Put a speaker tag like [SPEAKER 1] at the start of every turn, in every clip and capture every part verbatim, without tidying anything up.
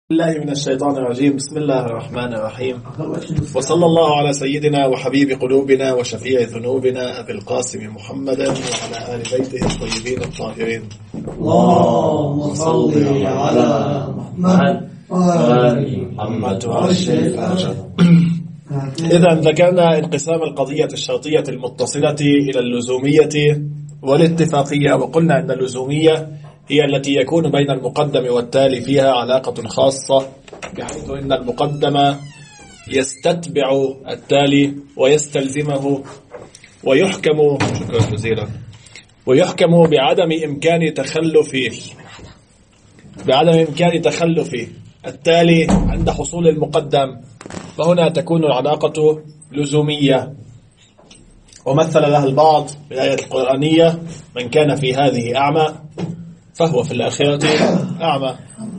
[SPEAKER 1] الله من الشيطان الرجيم. بسم الله الرحمن الرحيم، وصلى الله على سيدنا وحبيب قلوبنا وشفيع ذنوبنا أبي القاسم محمد وعلى آل بيته الطيبين الطاهرين.
[SPEAKER 2] اللهم صل على محمد وآل محمد وعلى الشيخ.
[SPEAKER 1] إذا ذكرنا انقسام القضية الشرطية المتصلة إلى اللزومية والاتفاقية، وقلنا أن اللزومية هي التي يكون بين المقدم والتالي فيها علاقة خاصة، بحيث أن المقدم يستتبع التالي ويستلزمه ويحكم شكرا جزيلا ويحكم بعدم إمكان تخلف بعدم إمكان تخلف التالي عند حصول المقدم، فهنا تكون العلاقة لزومية. ومثل لها البعض بالآية القرآنية: من كان في هذه أعمى فهو في الآخرة أعمى.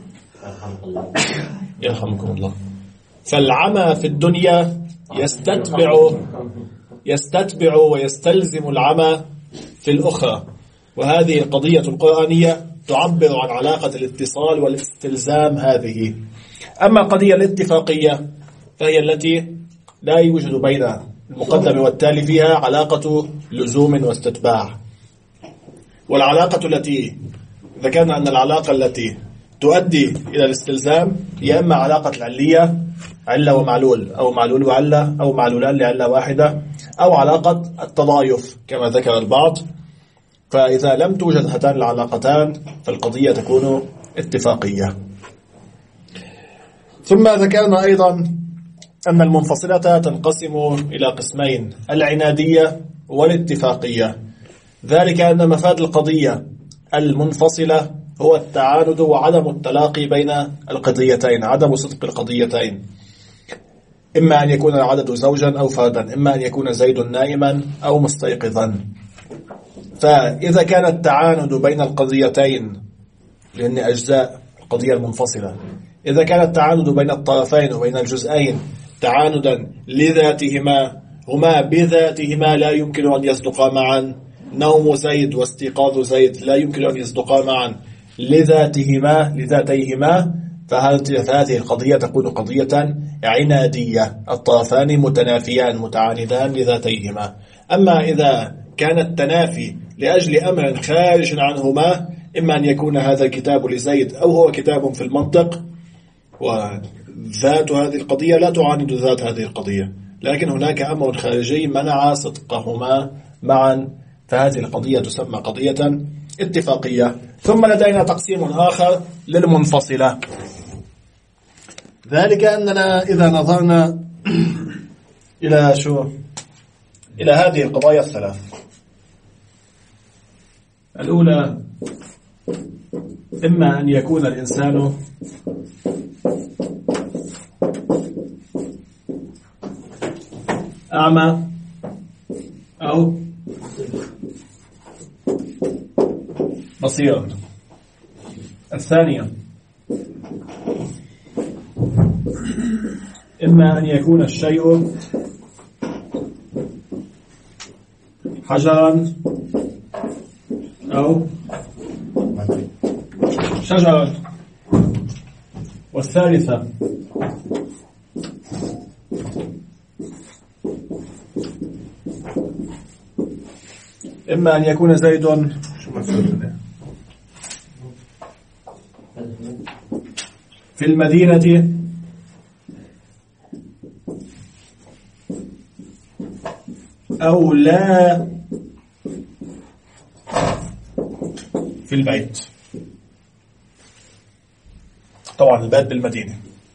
[SPEAKER 1] يرحمكم الله. فالعمى في الدنيا يستتبع يستتبع ويستلزم العمى في الأخرى، وهذه القضية القرآنية تعبر عن علاقة الاتصال والاستلزام هذه. أما القضية الاتفاقية فهي التي لا يوجد بين المقدم والتالي فيها علاقة لزوم واستتباع. والعلاقة التي ذكرنا أن العلاقة التي تؤدي إلى الاستلزام هي إما علاقة العلية، علة ومعلول، أو معلول وعلة، أو معلولان لعلة واحدة، أو علاقة التضايف كما ذكر البعض. فإذا لم توجد هاتان العلاقتان فالقضية تكون اتفاقية. ثم ذكرنا أيضا أن المنفصلة تنقسم إلى قسمين: العنادية والاتفاقية. ذلك أن مفاد القضية المنفصلة هو التعاند وعدم التلاقي بين القضيتين، عدم صدق القضيتين، إما أن يكون العدد زوجا أو فردا، إما أن يكون زيد نائما أو مستيقظا. فإذا كان التعاند بين القضيتين، لأن أجزاء القضية المنفصلة، إذا كان التعاند بين الطرفين وبين الجزئين تعاندا لذاتهما، هما بذاتهما لا يمكن أن يصدقا معا، نوم زيد واستيقاظ زيد لا يمكن أن يصدقا معا لذاتهما لذاتيهما، فهذه القضية تكون قضية عنادية، الطرفان متنافيان متعاندان لذاتيهما. أما إذا كان التنافي لأجل أمر خارج عنهما، إما أن يكون هذا الكتاب لزيد أو هو كتاب في المنطق، وذات هذه القضية لا تعاند ذات هذه القضية، لكن هناك أمر خارجي منع صدقهما معا، فهذه القضية تسمى قضية اتفاقية. ثم لدينا تقسيم آخر للمنفصلة، ذلك أننا إذا نظرنا إلى شو إلى هذه القضايا الثلاث: الأولى إما أن يكون الإنسان أعمى أو بصيرا. الثانية إما أن يكون الشيء حجرا أو شجرا. والثالثة إما أن يكون زيد في المدينة أو لا في البيت. طبعا البيت بالمدينة.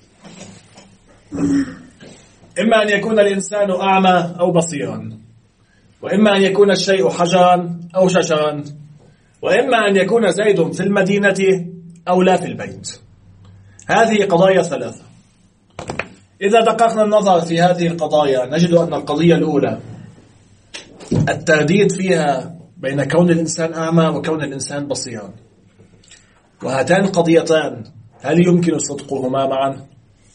[SPEAKER 1] إما أن يكون الإنسان أعمى أو بصيرا، وإما أن يكون الشيء حجرا أو شجرا، وإما أن يكون زيد في المدينة أو لا في البيت. هذه قضايا ثلاثة. إذا دققنا النظر في هذه القضايا نجد أن القضية الأولى الترديد فيها بين كون الإنسان أعمى وكون الإنسان بصيرا، وهاتان القضيتان هل يمكن صدقهما معا؟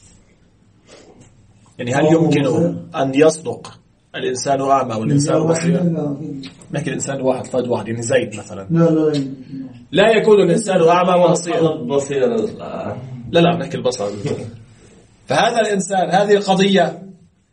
[SPEAKER 1] يعني هل يمكن أن يصدق الإنسان أعمى والإنسان بصير؟ نحكي الإنسان واحد فرد واحد، يعني زيد مثلا.
[SPEAKER 2] لا لا
[SPEAKER 1] لا يكون الإنسان أعمى وبصير.
[SPEAKER 3] بصير
[SPEAKER 1] لا لا نحكي البصر. فهذا الإنسان هذه القضية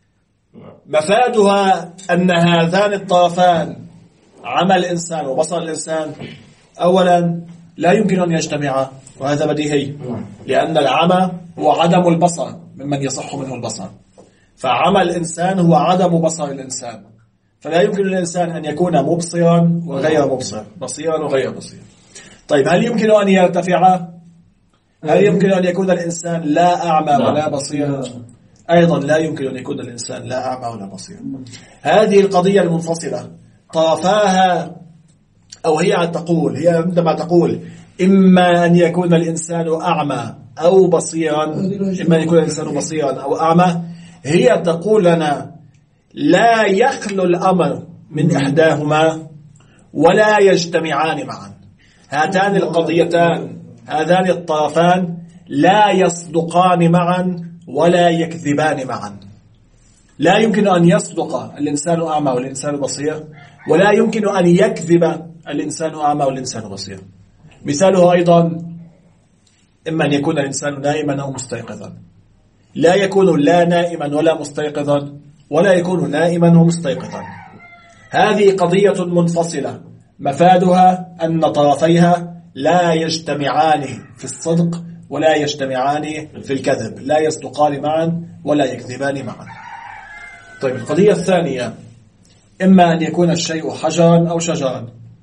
[SPEAKER 1] مفادها أن هذان الطرفان عمى الإنسان وبصر الإنسان أولا لا يمكن أن يجتمعا، وهذا بديهي، لأن العمى هو عدم البصر ممن يصح منه البصر، فعمى الإنسان هو عدم بصر الإنسان، فلا يمكن للإنسان أن يكون مبصرا وغير مبصر، بصيرا وغير بصير. طيب هل يمكن أن يرتفعا؟ هل يمكن أن يكون الإنسان لا أعمى ولا بصير؟ أيضا لا يمكن أن يكون الإنسان لا أعمى ولا بصير. هذه القضية المنفصلة طرفاها، أو هي تقول هي عندما تقول إما أن يكون الإنسان أعمى أو بصيرا، إما أن يكون الإنسان بصيرا أو أعمى، هي تقول لنا لا يخلو الأمر من إحداهما ولا يجتمعان معا. هاتان القضيتان هذان الطرفان لا يصدقان معا ولا يكذبان معا. لا يمكن أن يصدق الإنسان أعمى والإنسان بصير، ولا يمكن أن يكذب الإنسان أعمى والإنسان بصير. مثاله أيضا إما أن يكون الإنسان نائما أو مستيقظا، لا يكون لا نائما ولا مستيقظا، ولا يكون نائما ومستيقظا. هذه قضية منفصلة مفادها أن طرفيها لا يجتمعان في الصدق ولا يجتمعان في الكذب، لا يصدقان معا ولا يكذبان معا. طيب القضية الثانية إما أن يكون الشيء حجرا أو شجرا.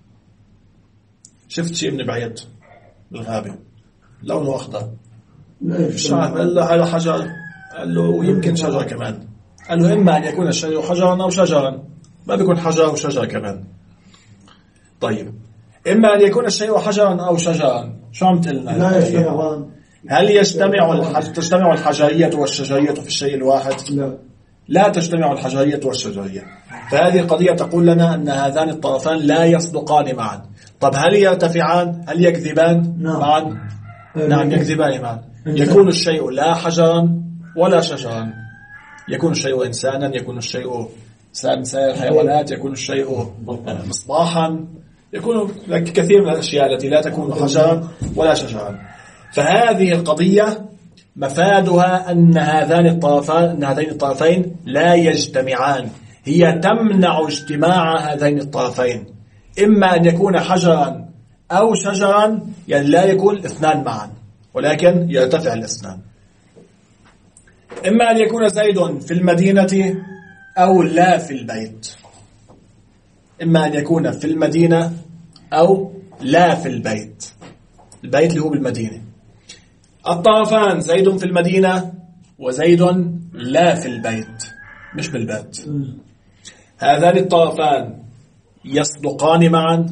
[SPEAKER 1] شفت شيء من بعيد بالغابة لونه أخضر، الشعر قال له هذا حجر، قال له يمكن شجر كمان، قال له إما أن يكون الشيء حجرا أو شجرا، ما بيكون حجر وشجر كمان. طيب إما أن يكون الشيء حجرا أو شجرا، شو عم تقلنا؟ هل يجتمع الحج... تجتمع الحجرية والشجرية في الشيء الواحد؟ لا لا تجتمع الحجرية والشجرية. فهذه القضية تقول لنا أن هذان الطرفان لا يصدقان معا. طب هل يرتفعان؟ هل يكذبان معا؟ نعم يكذبان معا. يكون الشيء لا حجرا ولا شجرا، يكون الشيء إنسانا، يكون الشيء سائر الحيوانات، يكون الشيء مصباحا، يكون كثير من الأشياء التي لا تكون حجرا ولا شجرا. فهذه القضية مفادها أن هذان الطرفان أن هذين الطرفين لا يجتمعان، هي تمنع اجتماع هذين الطرفين. إما أن يكون حجرا أو شجرا، يعني لا يكون الاثنان معا ولكن يرتفع الاثنان. إما أن يكون زيد في المدينة أو لا في البيت، إما أن يكون في المدينة أو لا في البيت. البيت اللي هو بالمدينة. الطرفان زيد في المدينة وزيد لا في البيت، مش بالبيت. هذان الطرفان يصدقان معا،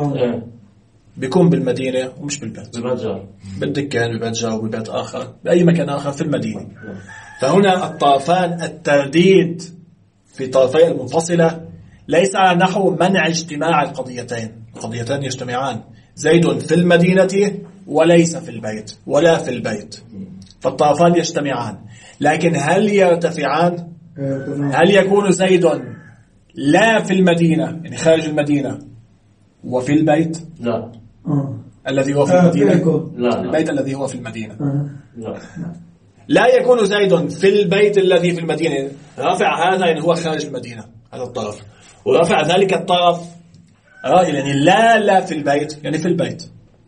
[SPEAKER 1] بيكون بالمدينة ومش بالبيت، بالدكان ببيت جار وببيت آخر بأي مكان آخر في المدينة. فهنا الطرفان الترديد في طرفي المنفصلة ليس على نحو منع اجتماع القضيتين، القضيتين يجتمعان، زيد في المدينة وليس في البيت ولا في البيت، فالطرفان يجتمعان. لكن هل يرتفعان؟ هل يكون زيد لا في المدينة يعني خارج المدينة وفي البيت؟
[SPEAKER 2] لا.
[SPEAKER 1] الذي هو في المدينة؟
[SPEAKER 2] لا.
[SPEAKER 1] البيت الذي هو في المدينة؟
[SPEAKER 2] لا.
[SPEAKER 1] لا يكون زيد في البيت الذي في المدينة. رافع هذا يعني هو خارج المدينة، هذا الطرف، ورافع ذلك الطرف يعني لا لا في البيت يعني في البيت،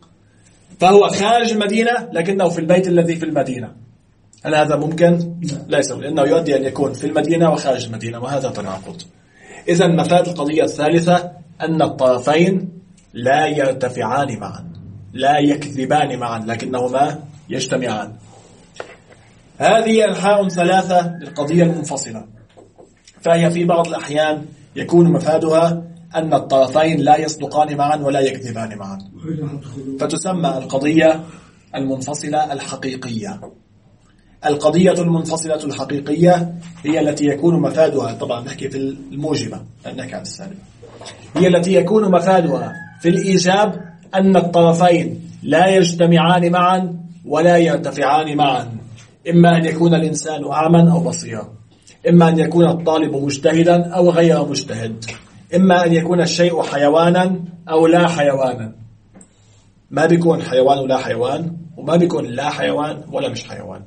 [SPEAKER 1] فهو خارج المدينة لكنه في البيت الذي في المدينة. هل هذا ممكن؟ ليس، لأنه يؤدي أن يكون في المدينة وخارج المدينة، وهذا تناقض. إذن مفاد القضية الثالثة أن الطرفين لا يرتفعان معا، لا يكذبان معا، لكنهما يجتمعان. هذه أنحاء ثلاثة للقضية المنفصلة، فهي في بعض الأحيان يكون مفادها أن الطرفين لا يصدقان معا ولا يكذبان معا، فتسمى القضية المنفصلة الحقيقية. القضية المنفصلة الحقيقية هي التي يكون مفادها، طبعا نحكي في الموجبة لأنك عن السالبة، هي التي يكون مفادها في الإيجاب أن الطرفين لا يجتمعان معا ولا يرتفعان معا. إما أن يكون الإنسان أعمى أو بصيرا، إما أن يكون الطالب مجتهدا أو غير مجتهد، إما أن يكون الشيء حيوانا أو لا حيوانا. ما بيكون حيوان ولا حيوان وما بيكون لا حيوان ولا مش حيوان.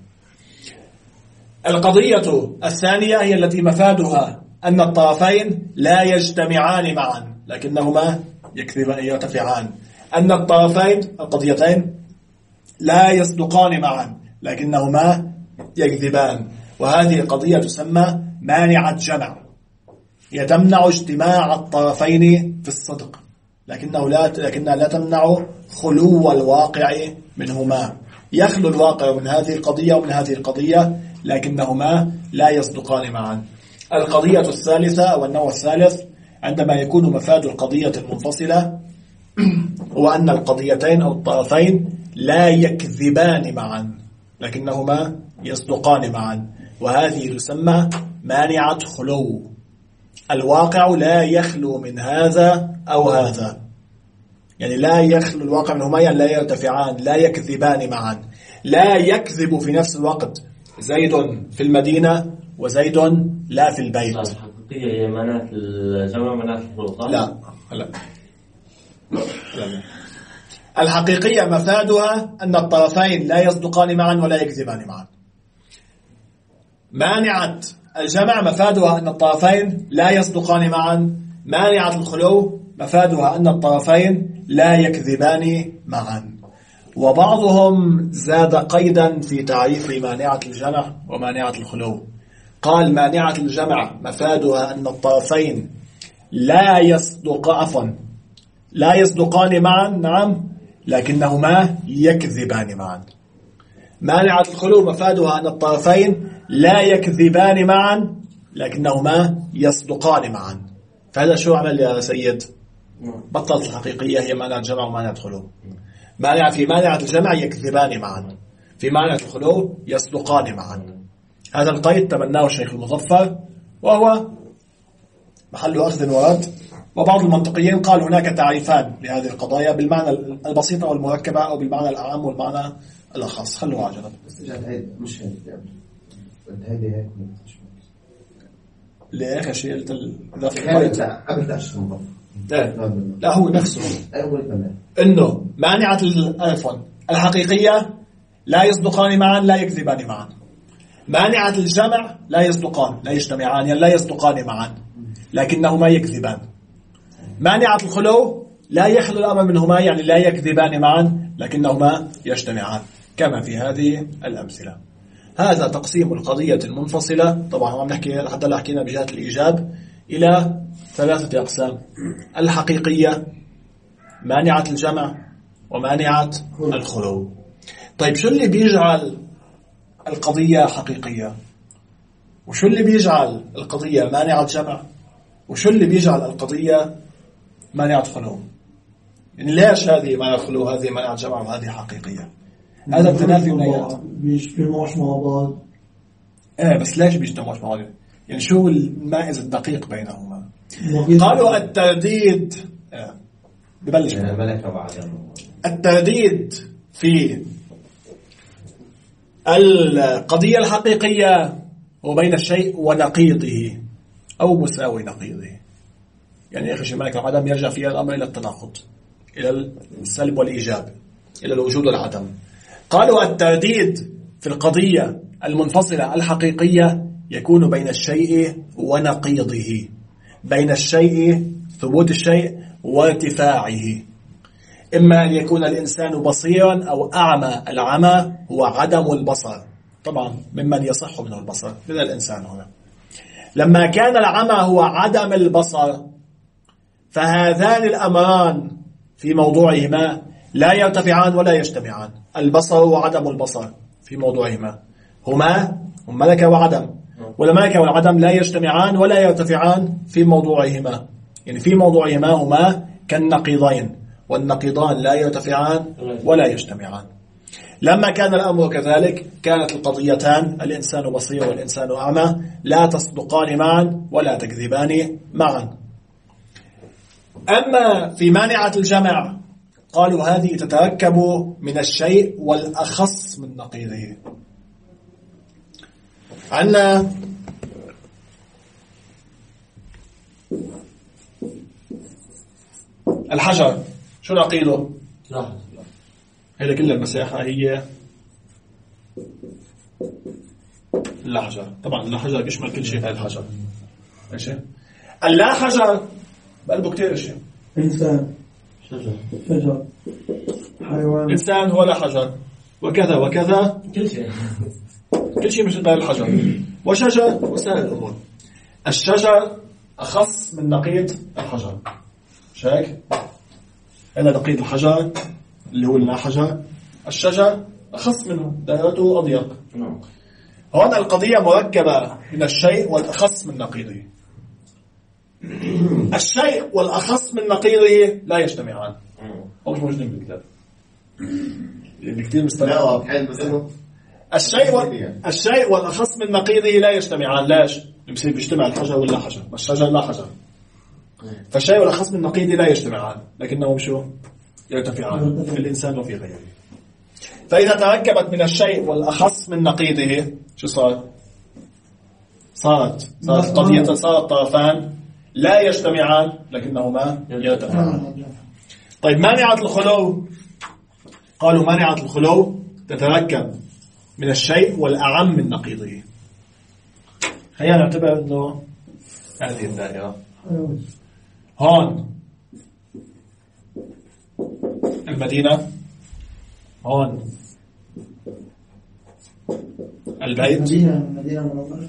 [SPEAKER 1] القضية الثانية هي التي مفادها أن الطرفين لا يجتمعان معا لكنهما يرتفعان. أن الطرفين القضيتين لا يصدقان معا لكنهما يكذبان، وهذه القضية تسمى مانعة جمع، هي تمنع اجتماع الطرفين في الصدق لكنه لا لكنها لا تمنع خلو الواقع منهما. يخلو الواقع من هذه القضية ومن هذه القضية لكنهما لا يصدقان معا. القضية الثالثة أو النوع الثالث عندما يكون مفاد القضية المنفصلة هو أن القضيتين أو الطرفين لا يكذبان معا لكنهما يصدقان معا، وهذه تسمى مانعة خلو. الواقع لا يخلو من هذا أو هذا، يعني لا يخلو الواقع منهما، يعني لا يرتفعان، لا يكذبان معا. لا يكذب في نفس الوقت زيد في المدينة وزيد لا في البيت.
[SPEAKER 2] الحقيقية هي معناها الجمع معناها الخلو.
[SPEAKER 1] لا لا لا. الحقيقية مفادها أن الطرفين لا يصدقان معا ولا يكذبان معا. مانعة الجمع مفادها أن الطرفين لا يصدقان معا. مانعة الخلو مفادها أن الطرفين لا يكذبان معا. وبعضهم زاد قيدا في تعريف مانعة الجمع ومانعة الخلو، قال مانعة الجمع مفادها أن الطرفين لا يصدق عفوا لا يصدقان معا، نعم، لكنهما يكذبان معا. مانعة الخلو مفادها أن الطرفين لا يكذبان معا لكنهما يصدقان معا. فهذا شو عمل يا سيد؟ بطلت الحقيقية هي مانعة الجمع ومانعة الخلو. مانعة في مانعة الجمع يكذبان معا، في مانعة الخلو يصدقان معا. هذا القيد تبناه الشيخ المظفر وهو محل أخذ ورد. وبعض المنطقيين قال هناك تعريفان لهذه القضايا بالمعنى البسيطة والمركبة أو بالمعنى الأعم والمعنى الأخص. خلوها على جنب.
[SPEAKER 3] مش هذه هيك
[SPEAKER 1] ليه يا شيء قلت
[SPEAKER 3] قبل تأشر
[SPEAKER 1] لا هو نفسه إنه مانعة العفو الحقيقية لا يصدقان معا لا يكذبان معا. مانعة الجمع لا يصدقان لا يجتمعان يعني لا يصدقان معا لكنهما يكذبان. مانعة الخلو لا يخلو الأمر منهما يعني لا يكذبان معا لكنهما يجتمعان كما في هذه الأمثلة. هذا تقسيم القضية المنفصلة. طبعا عم نحكي حتى لا حكينا بجهة الإيجاب إلى ثلاثة أقسام: الحقيقية، مانعة الجمع، ومانعة الخلو. طيب شو اللي بيجعل القضية حقيقية؟ وشو اللي بيجعل القضية مانعة جمع؟ وشو اللي بيجعل القضية مانعة خلو؟ يعني ليش هذه مانعة خلو هذه مانعة جمع وهذه حقيقية؟ هذا التنافي بيناتهم
[SPEAKER 4] بيجتمعوش مع بعض.
[SPEAKER 1] ايه بس ليش بيجتمعوش مع بعض؟ يعني شو المائز الدقيق بينهما؟ قالوا الترديد اه. ببلش الترديد في القضية الحقيقية هو بين الشيء ونقيضه أو مساوي نقيضه. يعني يا أخي شيء مالك العدم يرجع فيها الأمر إلى التناقض، إلى السلب والإيجاب، إلى الوجود والعدم. قالوا الترديد في القضية المنفصلة الحقيقية يكون بين الشيء ونقيضه، بين الشيء ثبوت الشيء وارتفاعه. إما أن يكون الإنسان بصيرا أو أعمى. العمى هو عدم البصر، طبعا ممن يصح منه البصر من الإنسان هنا. لما كان العمى هو عدم البصر فهذان الأمران في موضوعهما لا يرتفعان ولا يجتمعان. البصر وعدم البصر في موضوعهما هما هم ملكة وعدم، والملكة والعدم لا يجتمعان ولا يرتفعان في موضوعهما. يعني في موضوعهما هما كالنقيضين، والنقيضان لا يرتفعان ولا يجتمعان. لما كان الأمر كذلك كانت القضيتان الإنسان بصير والإنسان أعمى لا تصدقان معا ولا تكذبان معا. أما في مانعة الجمع قالوا هذه تتركب من الشيء والأخص من نقيضه. عندنا الحجر، شو نقيضه؟ هذا كل المساحة هي اللا حجر. طبعا اللا حجر بيشمل كل شيء في الحجر. ماشي. اللا حجر بقلبه كتير اشياء.
[SPEAKER 4] إنسان،
[SPEAKER 2] شجر،
[SPEAKER 4] شجر، حيوان.
[SPEAKER 1] إنسان هو لا حجر، وكذا وكذا،
[SPEAKER 2] كل شيء
[SPEAKER 1] كل شيء مش غير الحجر. وشجر وسائر الأمور. الشجر أخص من نقيض الحجر. شايف؟ هذا نقيض الحجر اللي هو اللا حجر. الشجر أخص منه، دائرته أضيق.
[SPEAKER 2] نعم.
[SPEAKER 1] هون القضية مركبة من الشيء والأخص من نقيضه. الشيء والأخص من نقيضه لا يجتمعان. أو مش موجودين بالكتاب. اللي كتير مستمع. الشيء وال... الشيء والأخص من نقيضه لا يجتمعان. لاش؟ بيصير بيجتمع الحجر ولا حجر، والشجر لا حجر. فالشيء والأخص من نقيضه لا يجتمعان، لكنهم شو؟ يرتفعان في الإنسان وفي غيره. فإذا تركبت من الشيء والأخص من نقيضه شو صار؟ صارت صارت قضية، صارت طرفان لا يجتمعان لكنهما يرتفعان. طيب مانعة الخلو، قالوا مانعة الخلو تتركب من الشيء والأعم من نقيضه. خلينا نعتبر أنه هذه الدائرة هون المدينة، هون البيت.
[SPEAKER 4] مدينة مدينة منورة.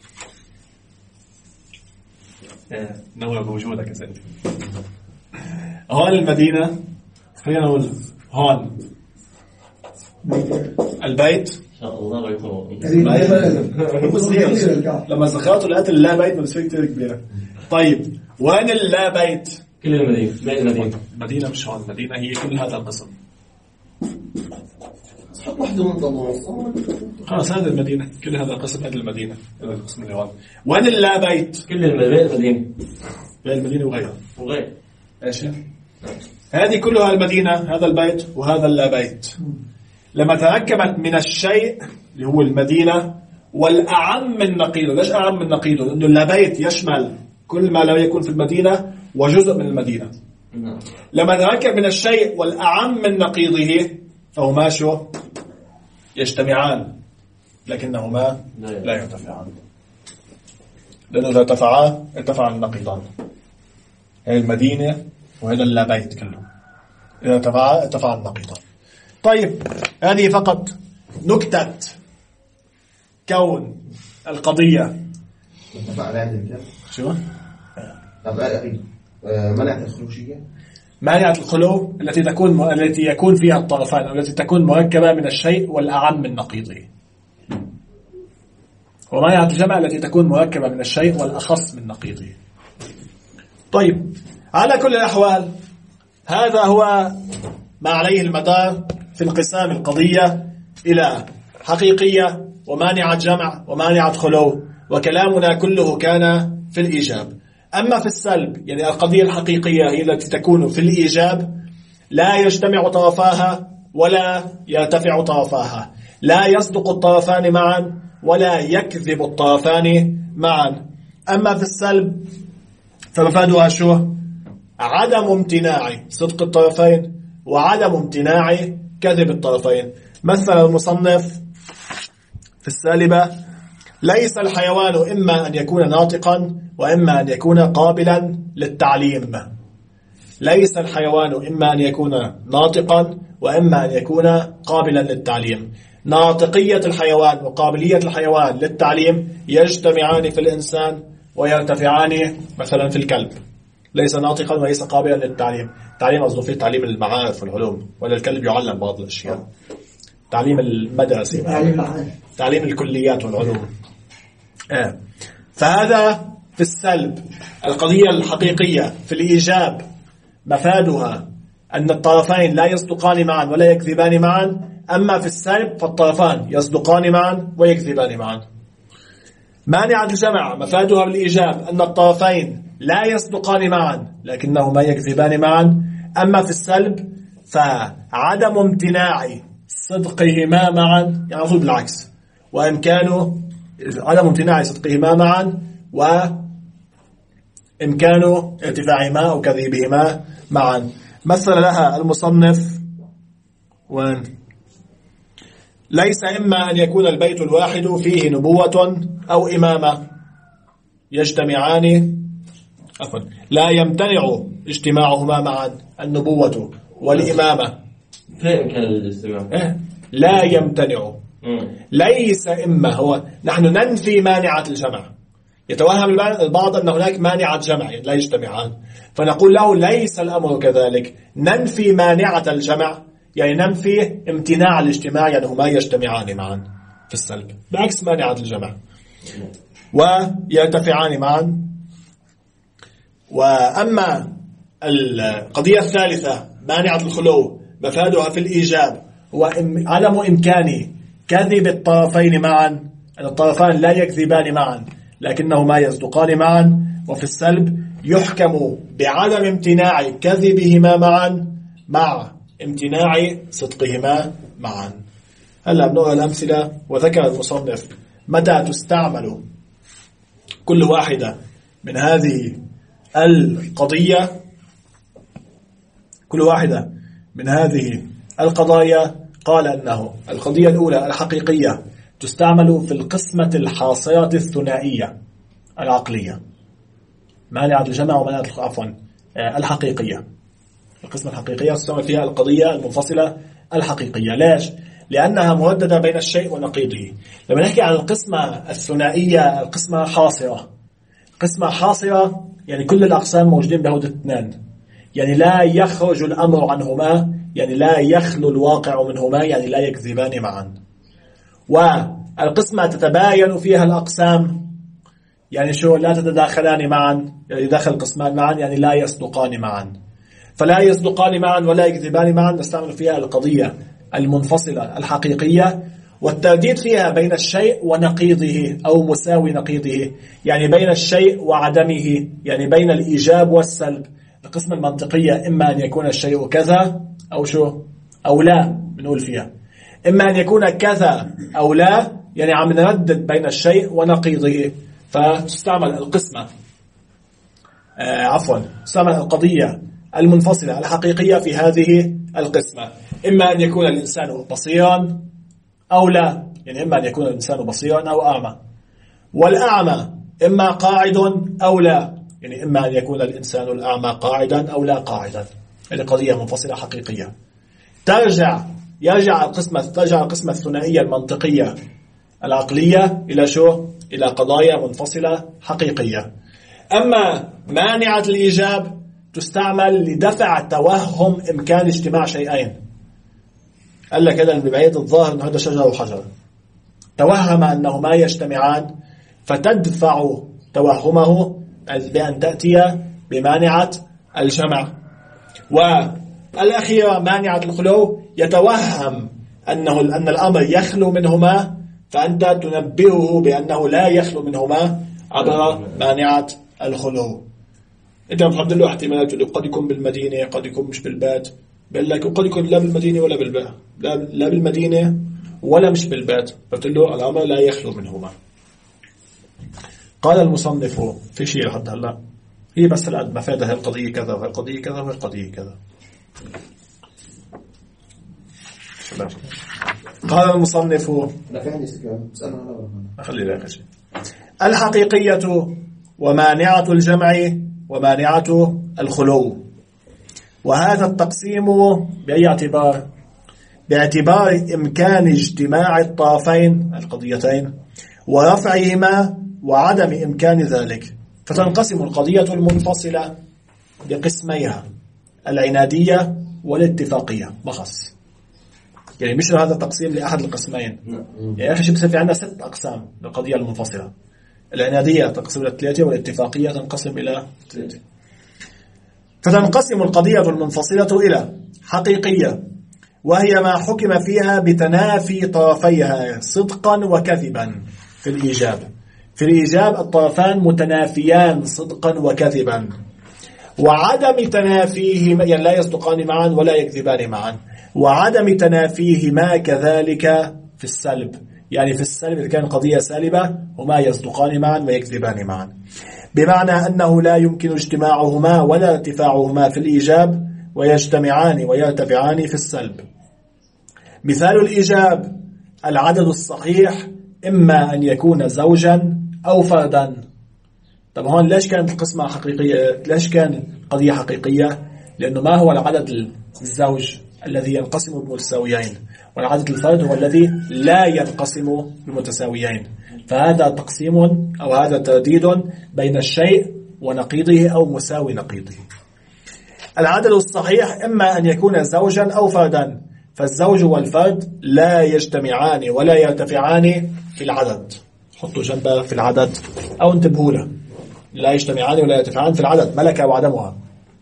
[SPEAKER 1] نور بوجودك يا سيدي. هون المدينة، خلينا نقول هون البيت.
[SPEAKER 2] إن شاء الله بيكون.
[SPEAKER 1] لما زخرتوا لقيت اللا بيت بتصير كتير كبيرة. طيب وين اللا بيت؟
[SPEAKER 2] كل المدينة. بيت المدينة.
[SPEAKER 1] المدينة مش هون، المدينة هي كل هذا القسم.
[SPEAKER 3] حط واحدة من ضمن
[SPEAKER 1] خلاص هذا المدينة، كل هذا القسم هذا المدينة، هذا القسم اللي هون. وين اللا بيت؟
[SPEAKER 2] كل المدينة. المدينة.
[SPEAKER 1] بين المدينة وغيرها.
[SPEAKER 2] وغير.
[SPEAKER 1] ايش؟ هذه كلها المدينة، هذا البيت وهذا اللا بيت. لما تركبت من الشيء اللي هو المدينة والأعم من نقيضه. ليش أعم من نقيضه؟ لأنه اللا بيت يشمل كل ما لا يكون في المدينة وجزء من المدينة. لما تركب من الشيء والأعم من نقيضه فهما شو؟ يجتمعان لكنهما لا يرتفعان، لأنه إذا ارتفعا ارتفع النقيضان. هي المدينة وهذا اللا بيت كله إذا ارتفعا ارتفع النقيضان. طيب هذه فقط نكتة كون القضية. شو؟
[SPEAKER 3] منعت الخروجية،
[SPEAKER 1] مانعة الخلو التي تكون التي يكون فيها الطرفان أو التي تكون مركبة من الشيء والأعم من نقيضه، ومانعة الجمع التي تكون مركبة من الشيء والأخص من نقيضه. طيب على كل الأحوال هذا هو ما عليه المدار في انقسام القضية إلى حقيقية ومانعة جمع ومانعة خلو، وكلامنا كله كان في الإيجاب. أما في السلب يعني القضية الحقيقية هي التي تكون في الإيجاب لا يجتمع طرفاها ولا يرتفع طرفاها، لا يصدق الطرفان معا ولا يكذب الطرفان معا. أما في السلب فمفادها شو؟ عدم امتناع صدق الطرفين وعدم امتناع كذب الطرفين. مثل المصنف في السالبة: ليس الحيوان إما أن يكون ناطقا وإما أن يكون قابلا للتعليم. ليس الحيوان إما أن يكون ناطقا وإما أن يكون قابلا للتعليم. ناطقية الحيوان وقابلية الحيوان للتعليم يجتمعان في الإنسان ويرتفعان مثلا في الكلب. ليس ناطقا وليس قابلا للتعليم. تعليم أصدق فيه تعليم المعارف والعلوم، ولا الكلب يعلم بعض الأشياء. تعليم المدرسي، تعليم الكليات والعلوم. آه. فهذا في السلب. القضية الحقيقية في الإيجاب مفادها أن الطرفين لا يصدقان معا ولا يكذبان معا. أما في السلب فالطرفان يصدقان معا ويكذبان معا. مانعة الجمع مفادها بالإيجاب أن الطرفين لا يصدقان معا لكنهما يكذبان معا. أما في السلب فعدم امتناع صدقهما معا، يعني بالعكس، وإمكانه عدم امتناع صدقهما معا وإمكانه ارتفاعهما أو كذبهما معا. مثل لها المصنف وين ليس إما أن يكون البيت الواحد فيه نبوة أو إمامة يجتمعان عفوا لا يمتنع اجتماعهما معا النبوة والإمامة
[SPEAKER 2] فين كان الاجتماع؟
[SPEAKER 1] إيه؟ لا يمتنع
[SPEAKER 2] مم.
[SPEAKER 1] ليس إما هو نحن ننفي مانعة الجمع يتوهم البعض أن هناك مانعة جمع يعني لا يجتمعان فنقول له ليس الأمر كذلك ننفي مانعة الجمع يعني ننفي امتناع الاجتماع يعني هما يجتمعان معا في السلب بعكس مانعة الجمع ويرتفعان معا. وأما القضية الثالثة مانعة الخلو مفادها في الإيجاب هو عدم إمكان كذب الطرفين معا الطرفان لا يكذبان معا لكنهما يصدقان معا وفي السلب يحكم بعدم امتناع كذبهما معا مع امتناع صدقهما معا. هلا بنقرأ الأمثلة. وذكر المصنف متى تستعمل كل واحدة من هذه القضية كل واحدة من هذه القضايا. قال أنه القضية الأولى الحقيقية تستعمل في القسمة الحاصرة الثنائية العقلية مانعة الجمع ومانعة عفوا الحقيقية. القسمة الحقيقية تستعمل فيها القضية المنفصلة الحقيقية. ليش؟ لأنها مرددة بين الشيء ونقيضه. لما نحكي عن القسمة الثنائية القسمة حاصرة قسمة حاصرة يعني كل الأقسام موجودين بهود اثنان يعني لا يخرج الأمر عنهما يعني لا يخلو الواقع منهما يعني لا يكذبان معا. والقسمة تتباين فيها الأقسام يعني شو لا تتداخلان معا يعني داخل قسمان معا يعني لا يصدقان معا. فلا يصدقان معا ولا يكذبان معا نستعمل فيها القضية المنفصلة الحقيقية والترديد فيها بين الشيء ونقيضه أو مساوي نقيضه يعني بين الشيء وعدمه يعني بين الإيجاب والسلب. القسمة المنطقية إما أن يكون الشيء كذا أو شو أو لا بنقول فيها إما أن يكون كذا أو لا يعني عم نردد بين الشيء ونقيضه. فتستعمل القسمة آه عفوا تستعمل القضية المنفصلة الحقيقية في هذه القسمة. إما أن يكون الإنسان بصيرا أو لا يعني إما أن يكون الإنسان بصيرا أو أعمى. والأعمى إما قاعد أو لا يعني إما أن يكون الإنسان الأعمى قاعدا أو لا قاعدا. هذه قضية منفصلة حقيقية. ترجع يرجع القسمة ترجع القسمة الثنائية المنطقية العقلية إلى شو إلى قضايا منفصلة حقيقية. أما مانعة الإيجاب تستعمل لدفع توهم إمكان اجتماع شيئين. قال لك هذا ببعيد الظاهر أنه هذا شجر وحجر توهم أنهما يجتمعان فتدفع توهمه بأن تأتي بمانعة الجمع. والأخيرة مانعة الخلو يتوهم أنه أن الأمر يخلو منهما فأنت تنبهه بأنه لا يخلو منهما عبر مانعة الخلو. أنت بتحضر له احتمالات قد يكون بالمدينة قد يكون مش بالبيت بقول لك قد يكون لا بالمدينة ولا بالبيت لا, لا بالمدينة ولا مش بالبيت فقلت له الأمر لا يخلو منهما. قال المصنف في شيء لحد هلا هي بس المفادة هي القضية كذا وهي القضية كذا وهي القضية كذا. قال المصنف أخلي لك شيء الحقيقية ومانعة الجمع ومانعة الخلو. وهذا التقسيم بأي اعتبار؟ باعتبار إمكان اجتماع الطرفين القضيتين ورفعهما وعدم إمكان ذلك. فتنقسم القضية المنفصلة بقسميها العنادية والاتفاقية بخص يعني مش هذا التقسيم لأحد القسمين يعني أخي شيء بصير في عندنا ست أقسام للقضية المنفصلة. العنادية تنقسم إلى ثلاثة والاتفاقية تنقسم إلى ثلاثة. فتنقسم القضية المنفصلة إلى حقيقية وهي ما حكم فيها بتنافي طرفيها صدقا وكذبا في الإيجاب. في الإيجاب الطرفان متنافيان صدقا وكذبا وعدم تنافيهما يعني لا يصدقان معا ولا يكذبان معا وعدم تنافيهما كذلك في السلب يعني في السلب إذا كان قضية سالبة هما يصدقان معا ويكذبان معا بمعنى أنه لا يمكن اجتماعهما ولا ارتفاعهما في الإيجاب ويجتمعان ويرتفعان في السلب. مثال الإيجاب العدد الصحيح إما أن يكون زوجا أو فردا. طب هون ليش كانت القسمة حقيقية؟ ليش كان قضية حقيقية؟ لأنه ما هو العدد الزوج الذي ينقسم بمتساويين، والعدد الفرد هو الذي لا ينقسم بمتساويين. فهذا تقسيم أو هذا ترديد بين الشيء ونقيضه أو مساوي نقيضه. العدد الصحيح إما أن يكون زوجا أو فردا، فالزوج والفرد لا يجتمعان ولا يرتفعان في العدد. حطوا جنبه في العدد أو انتبهوا له، لا يجتمعان ولا يرتفعان في العدد، ملكة وعدمها.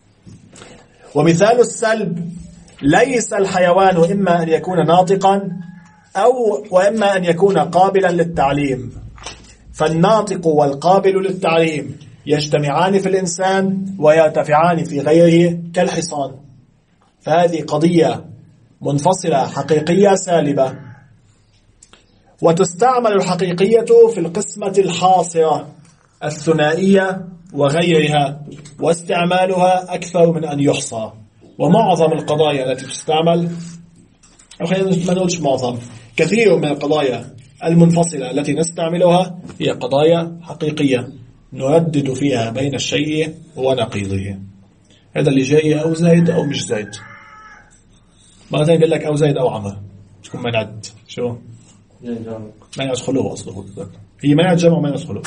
[SPEAKER 1] ومثال السلب ليس الحيوان إما أن يكون ناطقا أو وإما أن يكون قابلا للتعليم، فالناطق والقابل للتعليم يجتمعان في الإنسان ويرتفعان في غيره كالحصان. فهذه قضية منفصلة حقيقية سالبة. وتستعمل الحقيقية في القسمة الحاصرة الثنائية وغيرها، واستعمالها أكثر من أن يحصى. ومعظم القضايا التي تستعمل، أو خلينا ما نقولش معظم، كثير من القضايا المنفصلة التي نستعملها هي قضايا حقيقية نردد فيها بين الشيء ونقيضه. هذا اللي جاي أو زايد أو مش زايد. ما زي يقول لك أو زايد أو عمى تكون منعد شو؟ منعد خلوه أصله. هي منعد جمع ومنعد خلوه،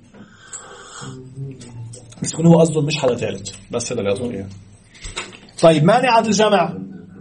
[SPEAKER 1] بس يكون هو قصده مش حدا ثالث، بس هذا اللي قصده إياه. طيب مانعة الجمع،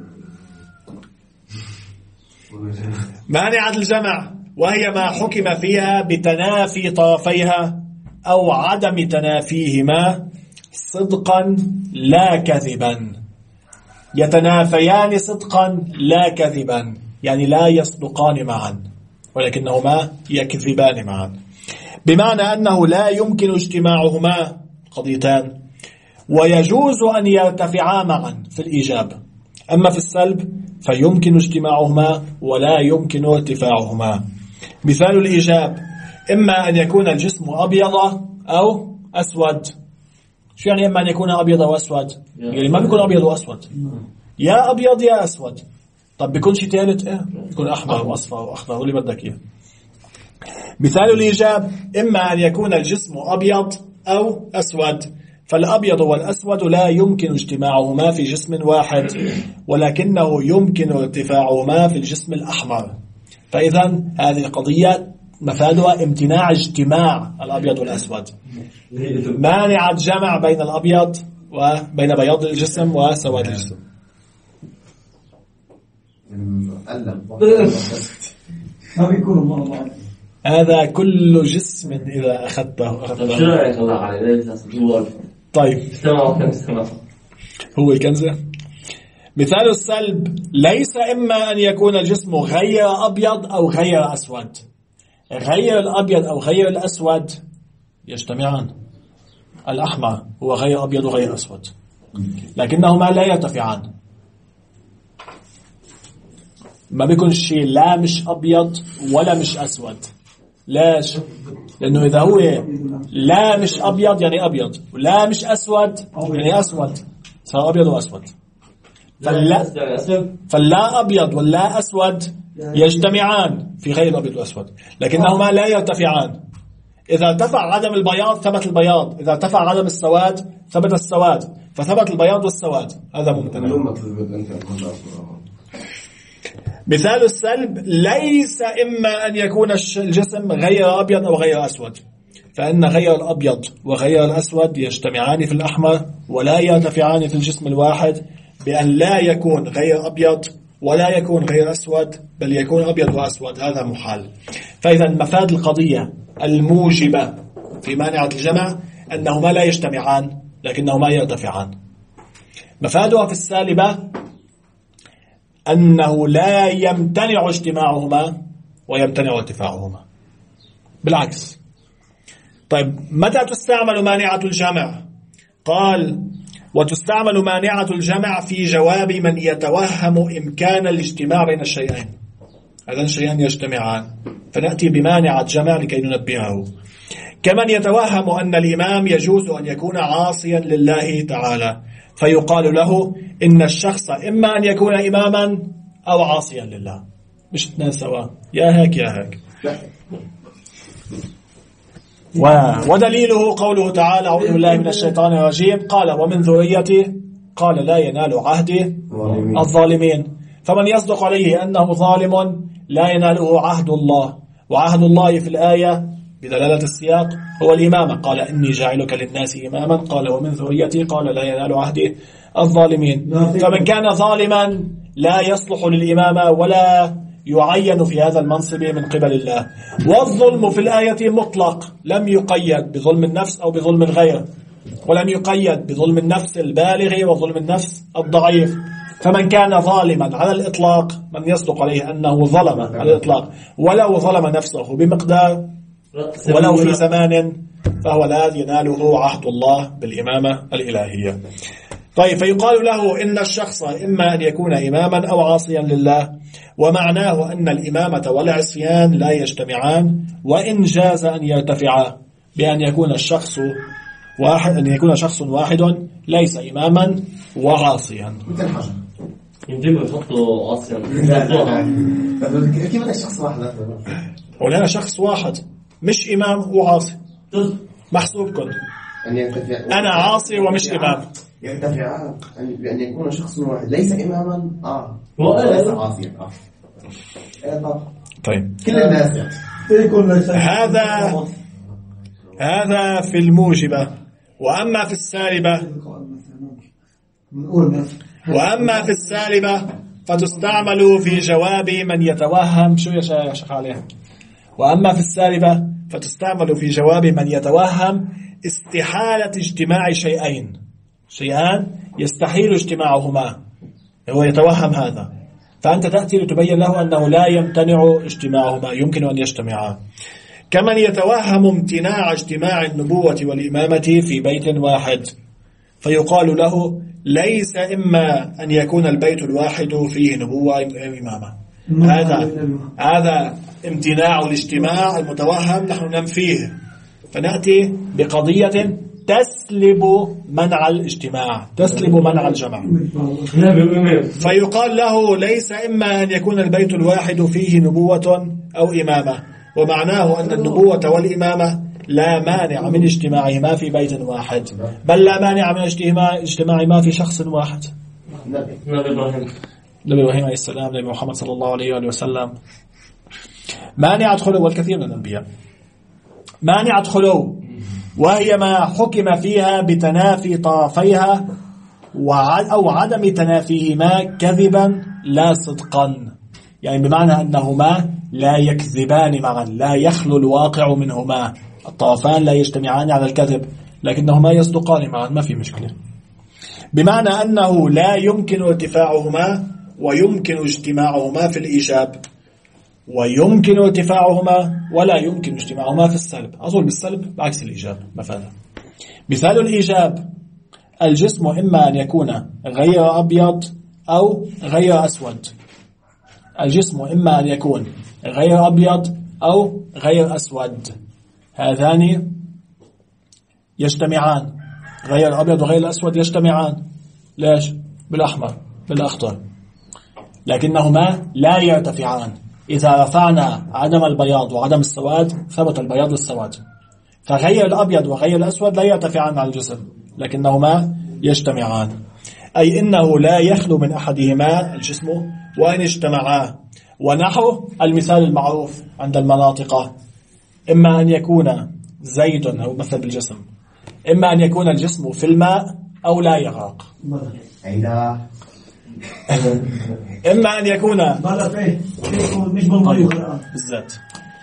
[SPEAKER 1] مانعة الجمع وهي ما حكم فيها بتنافي طرفيها أو عدم تنافيهما صدقا لا كذبا. يتنافيان صدقا لا كذبا، يعني لا يصدقان معا ولكنهما يكذبان معا، بمعنى أنه لا يمكن اجتماعهما قضيتان ويجوز أن يرتفعا معا في الإيجاب. أما في السلب فيمكن اجتماعهما ولا يمكن ارتفاعهما. مثال الإيجاب إما أن يكون الجسم أبيض أو أسود. شو يعني إما أن يكون أبيض أو أسود؟ يعني ما بيكون أبيض وأسود، يا أبيض يا أسود. طب بيكون شيء ثالث إيه؟ بيكون أحمر وأصفر وأخضر واللي بدك إياه. مثال الإيجاب إما أن يكون الجسم أبيض أو أسود، فالأبيض والأسود لا يمكن اجتماعهما في جسم واحد ولكنه يمكن ارتفاعهما في الجسم الأحمر. فإذا هذه القضية مفادها امتناع اجتماع الأبيض والأسود، مانعة جمع بين الأبيض وبين بياض الجسم وسواد الجسم.
[SPEAKER 4] ما بيكونوا مع بعض.
[SPEAKER 1] هذا كل جسم إذا أخذته طيب هو الكنزة. مثال السلب ليس إما أن يكون الجسم غير أبيض أو غير أسود. غير الأبيض أو غير الأسود يجتمعان، الأحمر هو غير أبيض وغير أسود لكنهما لا يرتفعان. ما بيكون شيء لا مش أبيض ولا مش أسود. ليش؟ لأنه إذا هو لا مش أبيض يعني أبيض ولا مش أسود يعني أسود، صار أبيض وأسود. فلا, فلا أبيض ولا أسود يجتمعان في غير أبيض وأسود لكنهما لا يرتفعان. إذا ارتفع عدم البياض ثبت البياض، إذا ارتفع عدم السواد ثبت السواد، فثبت البياض والسواد. هذا ممتنع. مثال السلب ليس إما أن يكون الجسم غير أبيض أو غير أسود، فإن غير الأبيض وغير الأسود يجتمعان في الأحمر ولا يرتفعان في الجسم الواحد، بأن لا يكون غير أبيض ولا يكون غير أسود بل يكون أبيض وأسود. هذا محال. فإذا مفاد القضية الموجبة في مانعة الجمع أنهما لا يجتمعان لكنهما يرتفعان. مفادها في السالبة أنه لا يمتنع اجتماعهما ويمتنع ارتفاعهما، بالعكس. طيب متى تستعمل مانعة الجمع؟ قال وتستعمل مانعة الجمع في جواب من يتوهم إمكان الاجتماع بين الشيئين. هذين الشيئين يجتمعان فنأتي بمانعة جمع لكي ننبهه. كمن يتوهم أن الإمام يجوز أن يكون عاصيا لله تعالى، فيقال له إن الشخص إما أن يكون إماما أو عاصيا لله، مش اثنين سوا، يا هيك يا هيك. ودليله قوله تعالى أعوذ بالله من الشيطان الرجيم قال ومن ذريته قال لا ينال عهد الظالمين. فمن يصدق عليه أنه ظالم لا يناله عهد الله، وعهد الله في الآية بدلالة السياق هو الإمامة، قال إني جاعلك للناس إماما، قال ومن ذريتي قال لا ينال عهد الظالمين. فمن كان ظالما لا يصلح للإمامة ولا يعين في هذا المنصب من قبل الله. والظلم في الآية مطلق، لم يقيد بظلم النفس أو بظلم الغير، ولم يقيد بظلم النفس البالغ وظلم النفس الضعيف. فمن كان ظالما على الإطلاق من يصدق عليه أنه ظلم على الإطلاق، ولو ظلم نفسه بمقدار ولو في زمان، فهو لا يناله عهد الله بالإمامة الإلهية. طيب، فيقال له إن الشخص إما أن يكون إماما أو عاصيا لله، ومعناه أن الإمامة والعصيان لا يجتمعان، وإن جاز أن يرتفعا بأن يكون الشخص واحد أن يكون شخص واحد ليس إماما وعاصيا.
[SPEAKER 2] يمكن يحطوا عاصيا.
[SPEAKER 3] كيف بدك شخص واحد؟
[SPEAKER 1] ولا شخص واحد مش إمام وعاصي، محسوب كنت أنا عاصي ومش إمام.
[SPEAKER 3] يرتفعان بأن يكون شخص واحد ليس إماما آه
[SPEAKER 2] وليس
[SPEAKER 3] عاصيا. آه
[SPEAKER 1] طيب،
[SPEAKER 3] كل الناس
[SPEAKER 1] هذا هذا في الموجبة. وأما في السالبة وأما في السالبة فتستعمل في جواب من يتوهم شو يا شيخ عليه وأما في السالبة فتستعمل في جواب من يتوهم استحالة اجتماع شيئين شيئان يستحيل اجتماعهما، هو يتوهم هذا، فأنت تأتي لتبين له أنه لا يمتنع اجتماعهما، يمكن أن يجتمعا. كمن يتوهم امتناع اجتماع النبوة والإمامة في بيت واحد، فيقال له ليس إما أن يكون البيت الواحد فيه نبوة أو إمامة، هذا هذا امتناع الاجتماع المتوهم نحن ننفيه، فنأتي بقضية تسلب منع الاجتماع، تسلب منع الجمع. فيقال له ليس إما أن يكون البيت الواحد فيه نبوة أو إمامة، ومعناه أن النبوة والإمامة لا مانع من اجتماعهما في بيت واحد، بل لا مانع من اجتماعهما في شخص واحد.
[SPEAKER 2] نبي إبراهيم
[SPEAKER 1] نبي إبراهيم عليه السلام، نبي محمد صلى الله عليه وآله وسلم، مانع خلو، والكثير من الأنبياء مانع خلو، وهي ما حكم فيها بتنافي طرفيها أو عدم تنافيهما كذبا لا صدقا، يعني بمعنى أنهما لا يكذبان معا، لا يخلو الواقع منهما، الطرفان لا يجتمعان على الكذب لكنهما يصدقان معا، ما في مشكلة، بمعنى أنه لا يمكن ارتفاعهما ويمكن اجتماعهما في الإيجاب، ويمكن ارتفاعهما ولا يمكن اجتماعهما في السلب. أظن بالسلب بعكس الإيجاب. مثلا مثال الإيجاب: الجسم إما أن يكون غير أبيض أو غير أسود، الجسم إما أن يكون غير أبيض أو غير أسود، هذان يجتمعان، غير أبيض وغير الأسود يجتمعان، ليش؟ بالأحمر بالأخضر، لكنهما لا يرتفعان. إذا رفعنا عدم البياض وعدم السواد ثبت البياض والسواد، فغير الأبيض وغير الأسود لا يرتفعان على الجسم لكنهما يجتمعان، أي إنه لا يخلو من أحدهما الجسم وإن اجتمعا. ونحو المثال المعروف عند المناطق: إما أن يكون زيد أو مثل بالجسم، إما أن يكون الجسم في الماء أو لا يغرق، إما أن يكون بالذات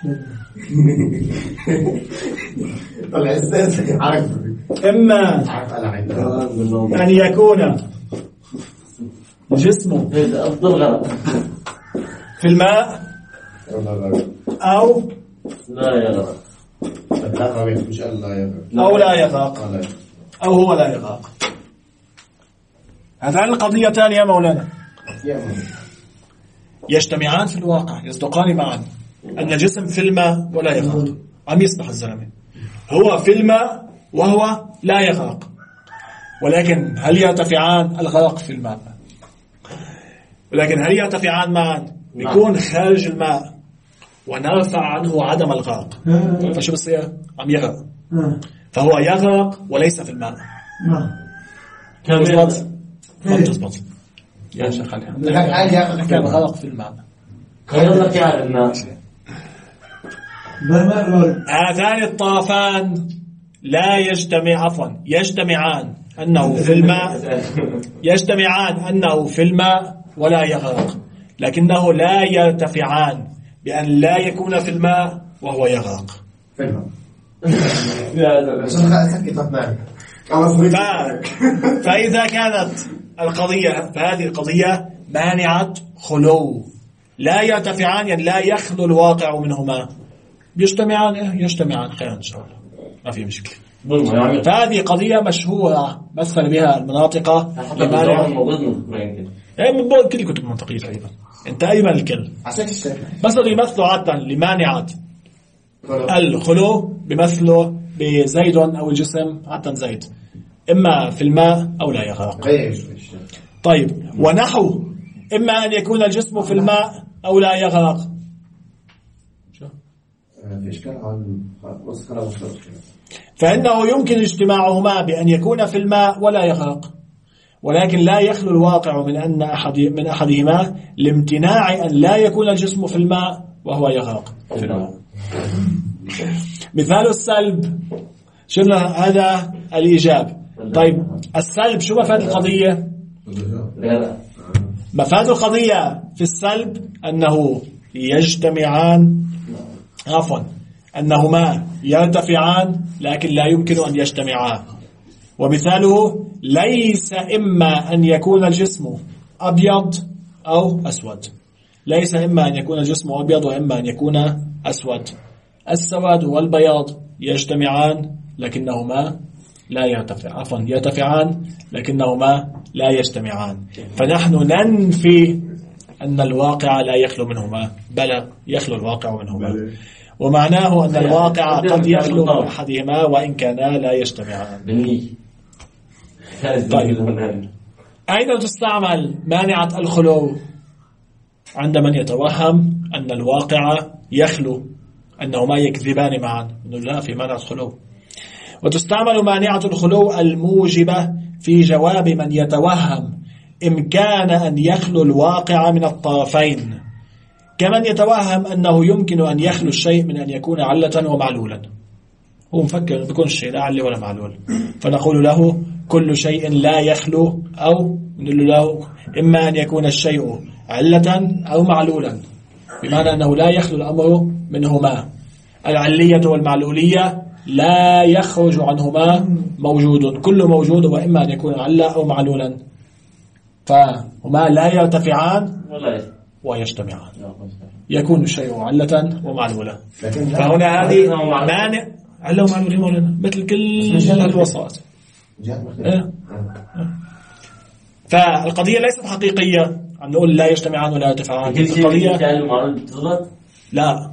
[SPEAKER 1] إما أن يكون الجسم في الماء أو
[SPEAKER 2] لا يغرق
[SPEAKER 1] أو لا يغرق أو هو لا يغرق. هذان القضيتان يا مولانا يجتمعان في الواقع، يصدقان معا، أن الجسم في الماء ولا يغرق، عم يسبح الزلمة، هو في الماء وهو لا يغرق، ولكن هل يرتفعان؟ الغرق في الماء. ولكن هل يرتفعان معا؟ بيكون خارج الماء ونرفع عنه عدم الغرق، فشو بصير؟ عم يغرق، فهو يغرق وليس في الماء. تزبط؟ ما بتزبط يا شيخ علي، كان غرق في الماء.
[SPEAKER 2] خير لك يا الماء.
[SPEAKER 1] هذان الطرفان لا يجتمع عفوا يجتمعان أنه في الماء يجتمعان أنه في الماء ولا يغرق، لكنه لا يرتفعان بأن لا يكون في الماء وهو يغرق. فإذا كانت القضية فهذه القضية مانعة خلو، لا يرتفعان يعني لا يخلو الواقع منهما، يجتمعان يجتمعان خير إن شاء الله ما في مشكلة. فهذه قضية مشهورة مثل بها المناطقة لمانعة من بول كل كتب المنطقية تقريبا انت أيمن الكل مثل يمثلوا عادة لمانعة الخلو بمثله بزيد أو الجسم عادة زيد إما في الماء أو لا يغرق. طيب ونحو إما أن يكون الجسم في الماء أو لا يغرق. فإنه يمكن اجتماعهما بأن يكون في الماء ولا يغرق، ولكن لا يخلو الواقع من أن أحد من أحدهما لامتناع أن لا يكون الجسم في الماء وهو يغرق في الماء. مثال السلب شنو هذا؟ الإيجاب. طيب السلب شو مفاد القضية؟ مفاد القضية في السلب أنه يجتمعان عفوا أنهما يرتفعان لكن لا يمكن أن يجتمعا. ومثاله ليس إما أن يكون الجسم أبيض أو أسود، ليس إما أن يكون الجسم أبيض وإما أن يكون أسود. السواد والبياض يجتمعان لكنهما لا يرتفع عفوا يرتفعان لكنهما لا يجتمعان. فنحن ننفي أن الواقع لا يخلو منهما، بل يخلو الواقع منهما، ومعناه أن الواقع قد يخلو من أحدهما وإن كانا لا يجتمعان. طيب أين تستعمل مانعة الخلو؟ عند من يتوهم أن الواقع يخلو، أنهما يكذبان معا، لا في مانعة الخلو. وتستعمل مانعة الخلو الموجبة في جواب من يتوهم إمكان أن يخلو الواقع من الطرفين، كمن يتوهم أنه يمكن أن يخلو الشيء من أن يكون علة ومعلولا. هو مفكر بيكون الشيء لا علة ولا معلول، فنقول له كل شيء لا يخلو، أو نقول له إما أن يكون الشيء علة أو معلولا، بمعنى أنه لا يخلو الأمر منهما. العلية والمعلولية لا يخرج عنهما موجود، كل موجود وإما أن يكون علة أو معلولا، فهما لا يرتفعان ويجتمعان، يكون الشيء علة ومعلولا. فهنا هذه مانع علة ومعلولة مولانا مثل كل الوسائط. فالقضية ليست حقيقية عم نقول لا يجتمعان ولا يرتفعان. القضية لا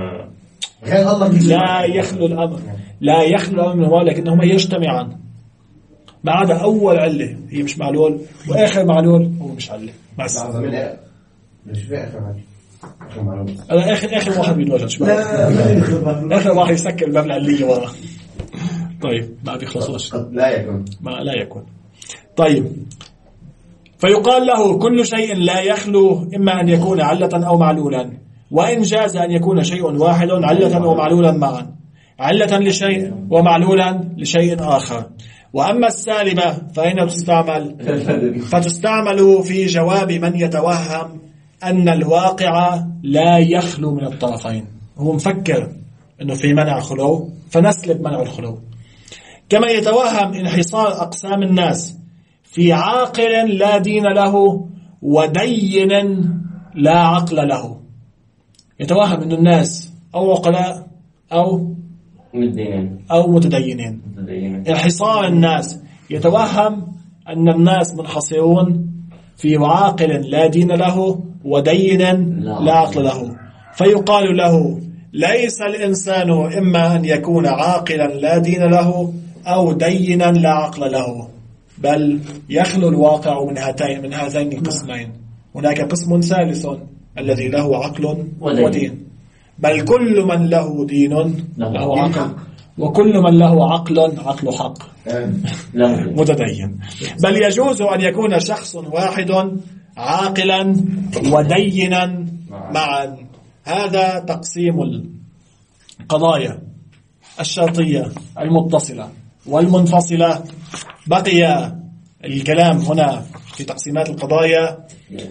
[SPEAKER 1] لا يخلو الأمر لا يخلو الأمر منهما لكنهما يجتمعان، ما عدا أول علة هي مش معلول وآخر معلول هو مش علة. بس
[SPEAKER 3] مش في آخر علة
[SPEAKER 1] أنا آخر آخر واحد بيتوجد شباب آخر واحد يسكر الباب العلية ورا. طيب ما بيخلصوش
[SPEAKER 3] لا يكون
[SPEAKER 1] ما لا يكون. طيب فيقال له كل شيء لا يخلو إما أن يكون علة أو معلولا، وإن جاز أن يكون شيء واحد علة ومعلولا معا، علة لشيء ومعلولا لشيء آخر. وأما السالبة فإن تستعمل فتستعمل في جواب من يتوهم أن الواقع لا يخلو من الطرفين، هو مفكر أنه في منع خلو فنسلب منع الخلو، كما يتوهم انحصار أقسام الناس في عاقل لا دين له ودين لا عقل له. يتوهم أن الناس أو عقلاء أو
[SPEAKER 2] متدينين
[SPEAKER 1] أو متدينين. انحصار الناس يتوهم أن الناس منحصرون في عاقل لا دين له ودين لا عقل له، فيقال له ليس الإنسان إما أن يكون عاقلا لا دين له أو دينا لا عقل له، بل يخلو الواقع من هاتين من هذين القسمين، هناك قسم ثالث الذي له عقل
[SPEAKER 2] ودين.
[SPEAKER 1] ودين، بل كل من له دين
[SPEAKER 2] له
[SPEAKER 1] له عقل، وكل من له عقل عقل حق
[SPEAKER 2] له
[SPEAKER 1] متدين. بل يجوز أن يكون شخص واحد عاقلا ودينا معا. هذا تقسيم القضايا الشرطية المتصلة والمنفصلة. بقي الكلام هنا في تقسيمات القضايا،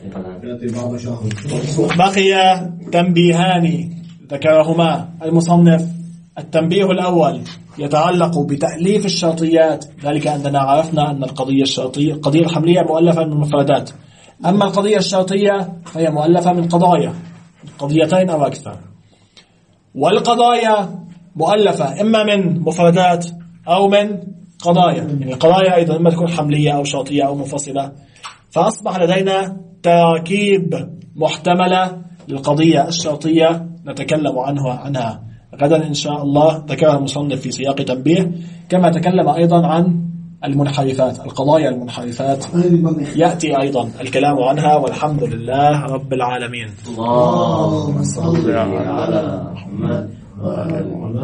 [SPEAKER 1] بقي تنبيهان ذكرهما المصنف. التنبيه الأول يتعلق بتأليف الشرطيات، ذلك أننا عرفنا أن القضية الشرطية القضية الحملية مؤلفة من مفردات، أما القضية الشرطية فهي مؤلفة من قضايا، قضيتين أو أكثر. والقضايا مؤلفة إما من مفردات أو من قضايا، يعني القضايا أيضا إما تكون حملية أو شرطية أو منفصلة. فأصبح لدينا تراكيب محتملة للقضية الشرطية نتكلم عنها عنها غدا إن شاء الله، ذكرها المصنف في سياق تنبيه. كما تكلم أيضا عن المنحرفات، القضايا المنحرفات يأتي أيضا الكلام عنها. والحمد لله رب العالمين.
[SPEAKER 2] اللهم صل على محمد وعلى